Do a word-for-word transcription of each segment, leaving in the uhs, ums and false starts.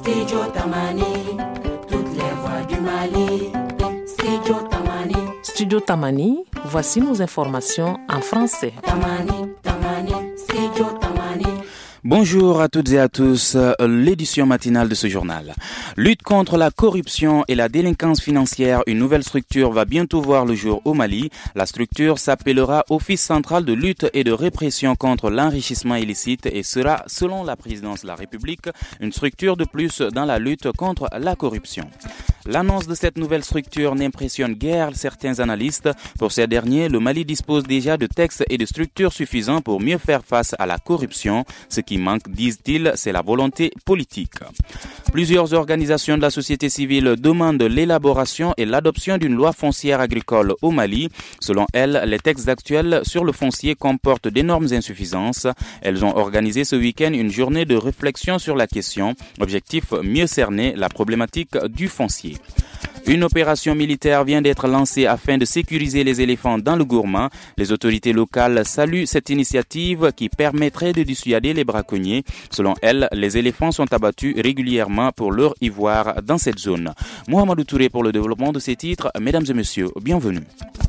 Studio Tamani, toutes les voix du Mali. Studio Tamani. Studio Tamani, voici nos informations en français. Tamani, Tamani, Studio Tamani. Bonjour à toutes et à tous, l'édition matinale de ce journal. Lutte contre la corruption et la délinquance financière, une nouvelle structure va bientôt voir le jour au Mali. La structure s'appellera Office central de lutte et de répression contre l'enrichissement illicite et sera, selon la présidence de la République, une structure de plus dans la lutte contre la corruption. L'annonce de cette nouvelle structure n'impressionne guère certains analystes. Pour ces derniers, le Mali dispose déjà de textes et de structures suffisants pour mieux faire face à la corruption. Ce qui manque, disent-ils, c'est la volonté politique. Plusieurs organisations de la société civile demandent l'élaboration et l'adoption d'une loi foncière agricole au Mali. Selon elles, les textes actuels sur le foncier comportent d'énormes insuffisances. Elles ont organisé ce week-end une journée de réflexion sur la question. Objectif, mieux cerner la problématique du foncier. Une opération militaire vient d'être lancée afin de sécuriser les éléphants dans le Gourma. Les autorités locales saluent cette initiative qui permettrait de dissuader les braconniers. Selon elles, les éléphants sont abattus régulièrement pour leur ivoire dans cette zone. Mohamedou Touré pour le développement de ces titres. Mesdames et messieurs, bienvenue.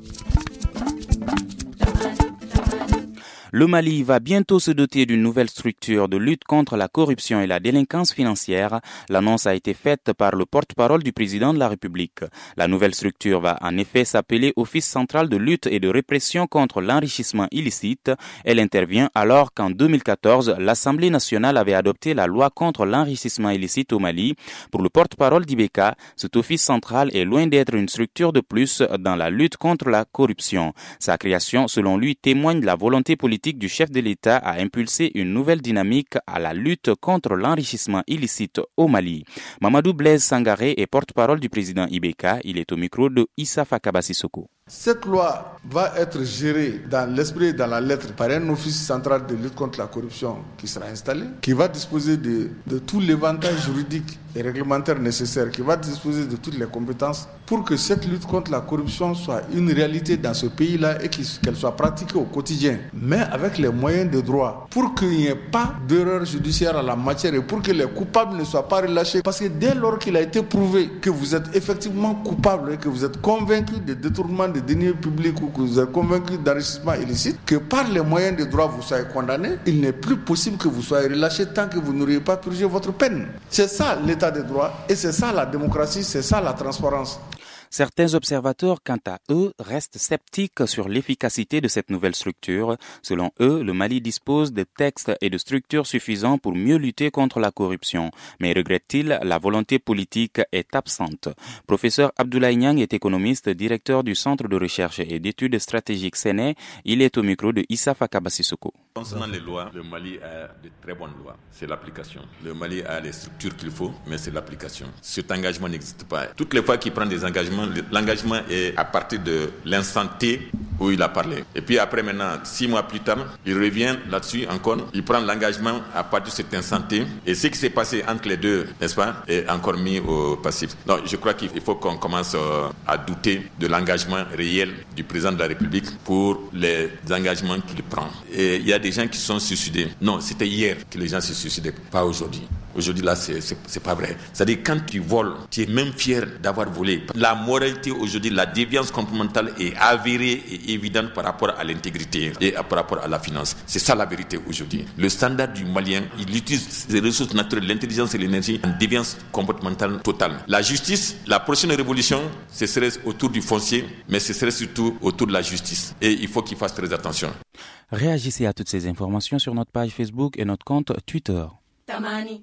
Le Mali va bientôt se doter d'une nouvelle structure de lutte contre la corruption et la délinquance financière. L'annonce a été faite par le porte-parole du président de la République. La nouvelle structure va en effet s'appeler Office central de lutte et de répression contre l'enrichissement illicite. Elle intervient alors qu'en deux mille quatorze, l'Assemblée nationale avait adopté la loi contre l'enrichissement illicite au Mali. Pour le porte-parole d'I B K, cet office central est loin d'être une structure de plus dans la lutte contre la corruption. Sa création, selon lui, témoigne de la volonté politique du chef de l'État à impulser une nouvelle dynamique à la lutte contre l'enrichissement illicite au Mali. Mamadou Blaise Sangaré est porte-parole du président I B K. Il est au micro de Issa Fakaba Sissoko. Cette loi va être gérée dans l'esprit et dans la lettre par un office central de lutte contre la corruption qui sera installé, qui va disposer de, de tout l'éventail juridique et réglementaire nécessaire, qui va disposer de toutes les compétences pour que cette lutte contre la corruption soit une réalité dans ce pays-là et qu'elle soit pratiquée au quotidien, mais avec les moyens de droit, pour qu'il n'y ait pas d'erreur judiciaire en la matière et pour que les coupables ne soient pas relâchés. Parce que dès lors qu'il a été prouvé que vous êtes effectivement coupable et que vous êtes convaincu de détournement de deniers publics ou que vous êtes convaincu d'enrichissement illicite, que par les moyens de droit vous soyez condamné, il n'est plus possible que vous soyez relâché tant que vous n'auriez pas purgé votre peine. C'est ça l'état de droit et c'est ça la démocratie, c'est ça la transparence. Certains observateurs, quant à eux, restent sceptiques sur l'efficacité de cette nouvelle structure. Selon eux, le Mali dispose de textes et de structures suffisants pour mieux lutter contre la corruption. Mais regrette-t-il, la volonté politique est absente. Professeur Abdoulaye Niang est économiste, directeur du Centre de recherche et d'études stratégiques C N E. Il est au micro de Issa Fakaba Sissoko. Concernant les lois, le Mali a de très bonnes lois. C'est l'application. Le Mali a les structures qu'il faut, mais c'est l'application. Cet engagement n'existe pas. Toutes les fois qu'il prend des engagements, l'engagement est à partir de l'instant T où il a parlé. Et puis après maintenant, six mois plus tard, il revient là-dessus encore. Il prend l'engagement à partir de cet instant T. Et ce qui s'est passé entre les deux, n'est-ce pas, est encore mis au passif. Donc je crois qu'il faut qu'on commence à douter de l'engagement réel du président de la République pour les engagements qu'il prend. Et il y a des gens qui se sont suicidés. Non, c'était hier que les gens se suicidaient, pas aujourd'hui. Aujourd'hui, là, c'est, c'est, c'est pas vrai. C'est-à-dire, quand tu voles, tu es même fier d'avoir volé. La moralité aujourd'hui, la déviance comportementale est avérée et évidente par rapport à l'intégrité et par rapport à la finance. C'est ça la vérité aujourd'hui. Le standard du Malien, il utilise les ressources naturelles, l'intelligence et l'énergie en déviance comportementale totale. La justice, la prochaine révolution, ce serait autour du foncier, mais ce serait surtout autour de la justice. Et il faut qu'il fasse très attention. Réagissez à toutes ces informations sur notre page Facebook et notre compte Twitter. Tamani.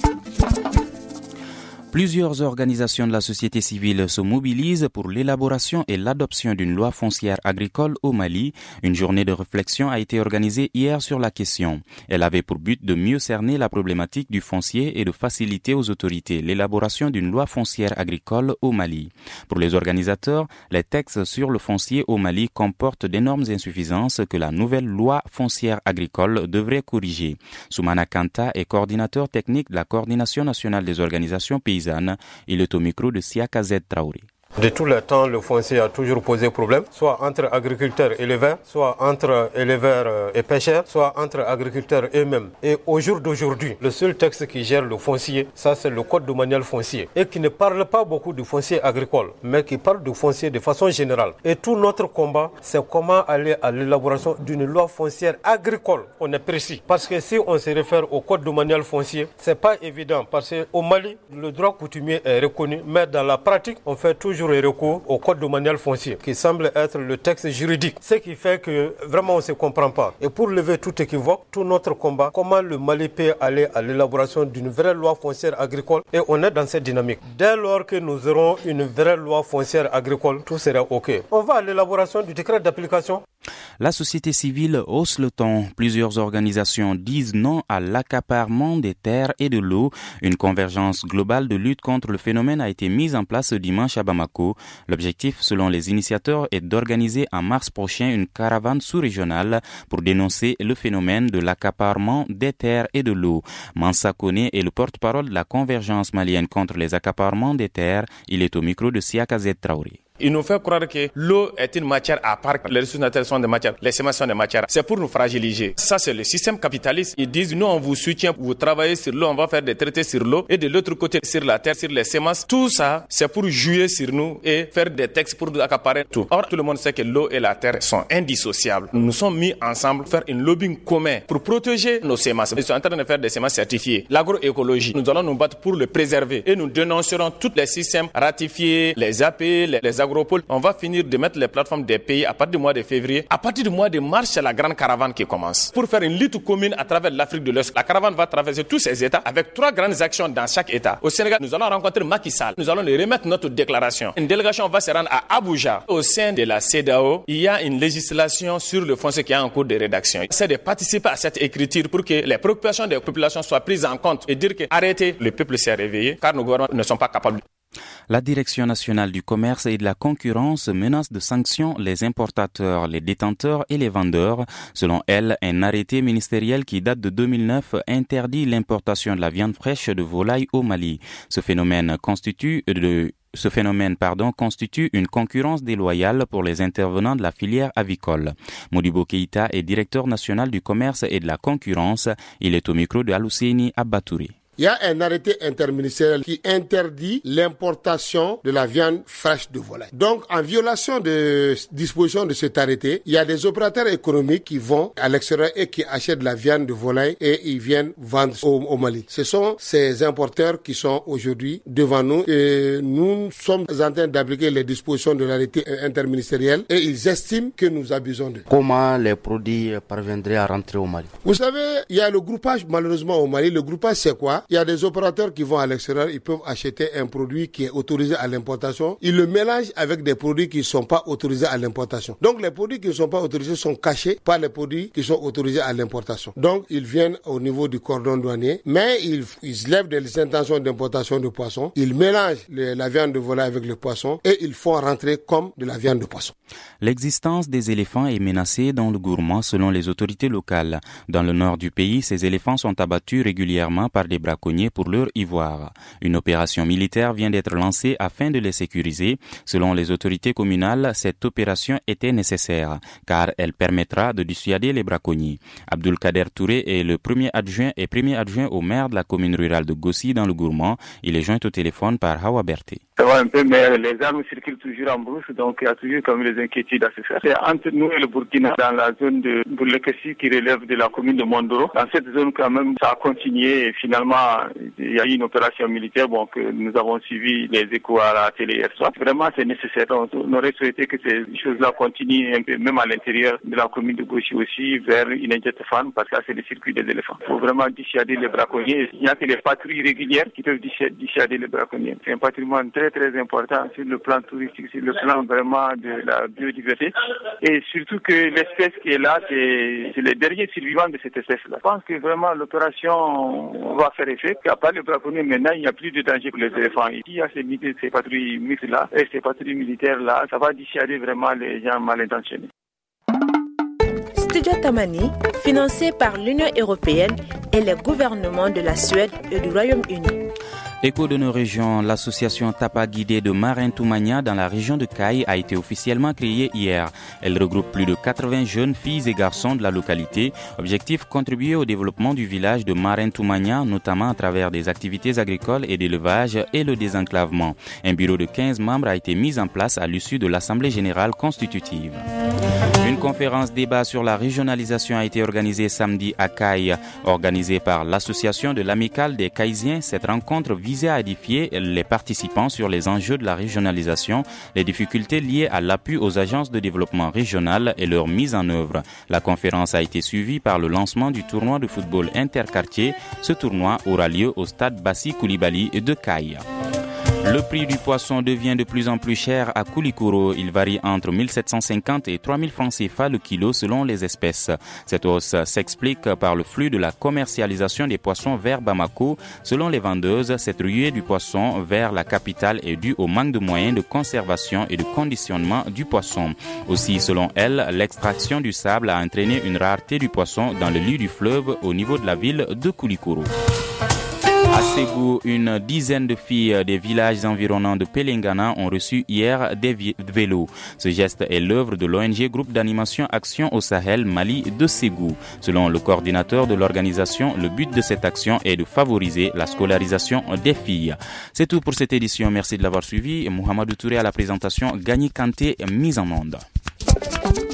Plusieurs organisations de la société civile se mobilisent pour l'élaboration et l'adoption d'une loi foncière agricole au Mali. Une journée de réflexion a été organisée hier sur la question. Elle avait pour but de mieux cerner la problématique du foncier et de faciliter aux autorités l'élaboration d'une loi foncière agricole au Mali. Pour les organisateurs, les textes sur le foncier au Mali comportent d'énormes insuffisances que la nouvelle loi foncière agricole devrait corriger. Soumana Kanta est coordinateur technique de la Coordination nationale des organisations paysannes. Il est au micro de Siaka Z Traoré. De tous les temps, le foncier a toujours posé problème, soit entre agriculteurs et éleveurs, soit entre éleveurs et pêcheurs, soit entre agriculteurs eux-mêmes. Et au jour d'aujourd'hui, le seul texte qui gère le foncier, ça c'est le code domanial foncier, et qui ne parle pas beaucoup du foncier agricole, mais qui parle du foncier de façon générale. Et tout notre combat, c'est comment aller à l'élaboration d'une loi foncière agricole. On est précis. Parce que si on se réfère au code domanial foncier, c'est pas évident. Parce qu'au Mali, le droit coutumier est reconnu, mais dans la pratique, on fait toujours recours au code domanial foncier, qui semble être le texte juridique. Ce qui fait que vraiment on ne se comprend pas. Et pour lever tout équivoque, tout notre combat, comment le Mali peut aller à l'élaboration d'une vraie loi foncière agricole, et on est dans cette dynamique. Dès lors que nous aurons une vraie loi foncière agricole, tout sera OK. On va à l'élaboration du décret d'application. La société civile hausse le ton. Plusieurs organisations disent non à l'accaparement des terres et de l'eau. Une convergence globale de lutte contre le phénomène a été mise en place ce dimanche à Bamako. L'objectif, selon les initiateurs, est d'organiser en mars prochain une caravane sous-régionale pour dénoncer le phénomène de l'accaparement des terres et de l'eau. Mansa Kone est le porte-parole de la convergence malienne contre les accaparements des terres. Il est au micro de Siaka Z Traoré. Il nous fait croire que l'eau est une matière à part, les ressources naturelles sont des matières, les semences sont des matières. C'est pour nous fragiliser. Ça, c'est le système capitaliste. Ils disent, nous, on vous soutient, vous travaillez sur l'eau, on va faire des traités sur l'eau. Et de l'autre côté, sur la terre, sur les semences. Tout ça, c'est pour jouer sur nous et faire des textes pour accaparer tout. Or, tout le monde sait que l'eau et la terre sont indissociables. Nous nous sommes mis ensemble pour faire une lobbying commun pour protéger nos semences. Ils sont en train de faire des semences certifiées. L'agroécologie, nous allons nous battre pour le préserver. Et nous dénoncerons tous les systèmes ratifiés, les A P, les, les Agropole. On va finir de mettre les plateformes des pays à partir du mois de février. À partir du mois de mars, c'est la grande caravane qui commence. Pour faire une lutte commune à travers l'Afrique de l'Ouest. La caravane va traverser tous ces États avec trois grandes actions dans chaque État. Au Sénégal, nous allons rencontrer Macky Sall. Nous allons lui remettre notre déclaration. Une délégation va se rendre à Abuja. Au sein de la CEDEAO, il y a une législation sur le foncier qui est en cours de rédaction. C'est de participer à cette écriture pour que les préoccupations des populations soient prises en compte et dire que arrêtez, le peuple s'est réveillé car nos gouvernements ne sont pas capables. La Direction nationale du commerce et de la concurrence menace de sanctions les importateurs, les détenteurs et les vendeurs. Selon elle, un arrêté ministériel qui date de deux mille neuf interdit l'importation de la viande fraîche de volaille au Mali. Ce phénomène constitue de Ce phénomène pardon, constitue une concurrence déloyale pour les intervenants de la filière avicole. Modibo Keïta est directeur national du commerce et de la concurrence. Il est au micro de Aluseni Abatouri. Il y a un arrêté interministériel qui interdit l'importation de la viande fraîche de volaille. Donc, en violation de dispositions de cet arrêté, il y a des opérateurs économiques qui vont à l'extérieur et qui achètent de la viande de volaille et ils viennent vendre au, au Mali. Ce sont ces importeurs qui sont aujourd'hui devant nous et nous sommes en train d'appliquer les dispositions de l'arrêté interministériel et ils estiment que nous abusons d'eux. Comment les produits parviendraient à rentrer au Mali? Vous savez, il y a le groupage malheureusement au Mali. Le groupage, c'est quoi? Il y a des opérateurs qui vont à l'extérieur, ils peuvent acheter un produit qui est autorisé à l'importation. Ils le mélangent avec des produits qui ne sont pas autorisés à l'importation. Donc les produits qui ne sont pas autorisés sont cachés par les produits qui sont autorisés à l'importation. Donc ils viennent au niveau du cordon douanier, mais ils, ils lèvent des intentions d'importation de poisson. Ils mélangent le, la viande de volaille avec le poisson et ils font rentrer comme de la viande de poisson. L'existence des éléphants est menacée dans le Gourma selon les autorités locales. Dans le nord du pays, ces éléphants sont abattus régulièrement par des braconniers pour leur ivoire. Une opération militaire vient d'être lancée afin de les sécuriser. Selon les autorités communales, cette opération était nécessaire car elle permettra de dissuader les braconniers. Abdul Kader Touré est le premier adjoint et premier adjoint au maire de la commune rurale de Gossi dans le Gourma. Il est joint au téléphone par Hawa Berté. Ça va un peu, mais les armes circulent toujours en brousse, donc il y a toujours comme les inquiétudes à se faire. C'est entre nous et le Burkina, dans la zone de Boulekessi qui relève de la commune de Mondoro. Dans cette zone, quand même, ça a continué et finalement, il y a eu une opération militaire, bon, que nous avons suivi les échos à la télé hier soir. Vraiment, c'est nécessaire. Donc, on aurait souhaité que ces choses-là continuent un peu, même à l'intérieur de la commune de Gossi aussi, vers Inedjetefan, parce que là, c'est le circuit des éléphants. Il faut vraiment dissuader les braconniers. Il n'y a que les patrouilles régulières qui peuvent dissuader les braconniers. C'est un patrimoine très très important sur le plan touristique, sur le plan vraiment de la biodiversité et surtout que l'espèce qui est là, c'est, c'est les derniers survivants de cette espèce-là. Je pense que vraiment l'opération va faire effet, qu'à part le braconnier maintenant, il n'y a plus de danger pour les éléphants. Il y a ces, ces patrouilles mixtes-là et ces patrouilles militaires-là, ça va dissuader vraiment les gens mal intentionnés. Studio Tamani, financé par l'Union européenne et les gouvernements de la Suède et du Royaume-Uni. Écho de nos régions, l'association Tapa Guidé de Marin Toumania dans la région de Caille a été officiellement créée hier. Elle regroupe plus de quatre-vingts jeunes filles et garçons de la localité. Objectif, contribuer au développement du village de Marin Toumania, notamment à travers des activités agricoles et d'élevage et le désenclavement. Un bureau de quinze membres a été mis en place à l'issue de l'Assemblée générale constitutive. Une conférence débat sur la régionalisation a été organisée samedi à Caille. Organisée par l'association de l'Amicale des Caïsiens, cette rencontre visait à édifier les participants sur les enjeux de la régionalisation, les difficultés liées à l'appui aux agences de développement régional et leur mise en œuvre. La conférence a été suivie par le lancement du tournoi de football interquartier. Ce tournoi aura lieu au stade Bassi Koulibaly de Caille. Le prix du poisson devient de plus en plus cher à Koulikoro. Il varie entre mille sept cent cinquante et trois mille francs C F A le kilo selon les espèces. Cette hausse s'explique par le flux de la commercialisation des poissons vers Bamako. Selon les vendeuses, cette ruée du poisson vers la capitale est due au manque de moyens de conservation et de conditionnement du poisson. Aussi, selon elles, l'extraction du sable a entraîné une rareté du poisson dans le lit du fleuve au niveau de la ville de Koulikoro. À Ségou, une dizaine de filles des villages environnants de Pelengana ont reçu hier des vélos. Ce geste est l'œuvre de l'O N G Groupe d'animation Action au Sahel Mali de Ségou. Selon le coordinateur de l'organisation, le but de cette action est de favoriser la scolarisation des filles. C'est tout pour cette édition. Merci de l'avoir suivi. Mohamedou Touré à la présentation, Gagny Kanté, mise en onde.